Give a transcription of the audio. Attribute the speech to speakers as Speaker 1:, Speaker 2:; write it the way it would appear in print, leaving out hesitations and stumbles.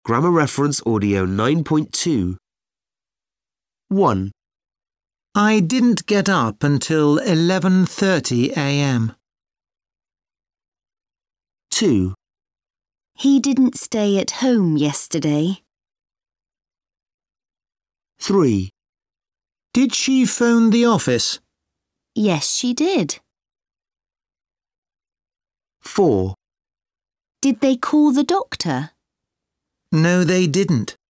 Speaker 1: Grammar Reference Audio 9.2. 1.
Speaker 2: I didn't get up until 11:30 a.m.
Speaker 1: 2.
Speaker 3: He didn't stay at home yesterday.
Speaker 1: 3.
Speaker 2: Did she phone the office?
Speaker 3: Yes, she did.
Speaker 1: 4.
Speaker 3: Did they call the doctor?
Speaker 2: No, they didn't.